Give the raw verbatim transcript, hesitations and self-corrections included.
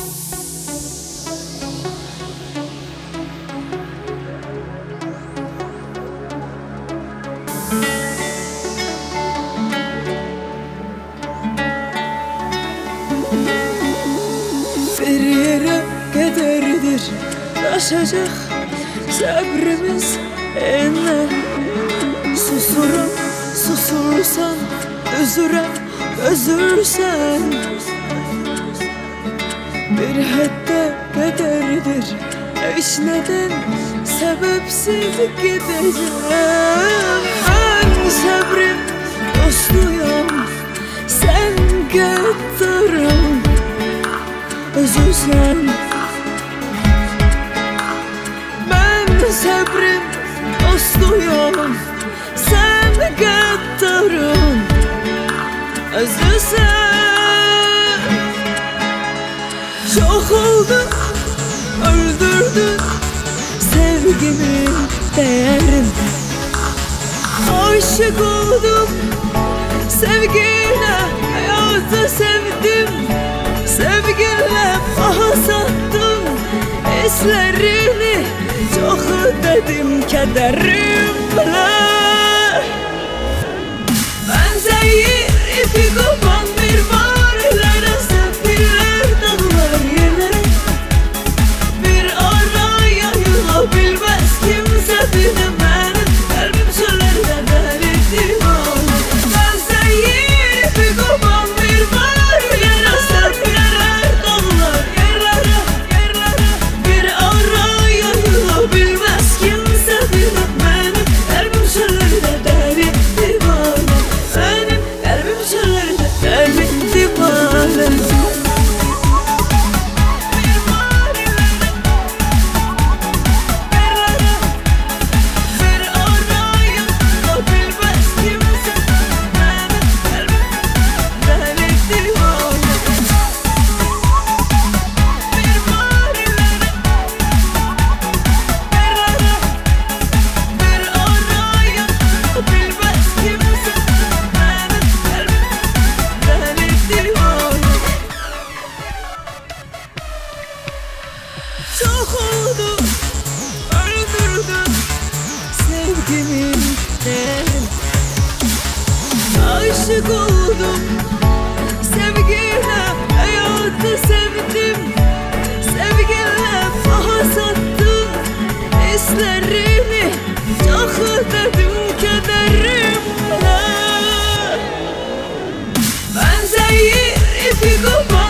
Bir yere kadardır aşacak sabrımız enler. Susurum susursan, özürem özürsen. Bir hatta kadardır hiç neden sebepsiz gideceğim. Ben sabrım dostuyum, sen gaddarım özürsen. Ben sabrım dostuyum, sen gaddarım özürsen. Çok oldu, öldürdün sevgimin değerini. Aşık oldum sevgiyle, hayatı sevdim. Sevgiyle paha sattım hislerini. Çok ödedim kederimle. Ben zehir ipi kopan bir varlere, sefiller dağlar yerlere. Bir ara yayılabilmez kimse benim benim. Kalbim çöllerde deli divan. Ben zehir ipi kopan bir varlere, sefiller dağlar yerlere. Bir ara yayılabilmez kimse benim benim. Kalbim çöllerde deli divan. Benim kalbim çöllerde deli divan. Çok oldu, öldürdün sevgimin değerini. Aşık oldum sevgiyle, hayatı sevdim. Sevgiyle paha sattım hislerini. Çok ödedim kederimle. Ben zehir ipi kopan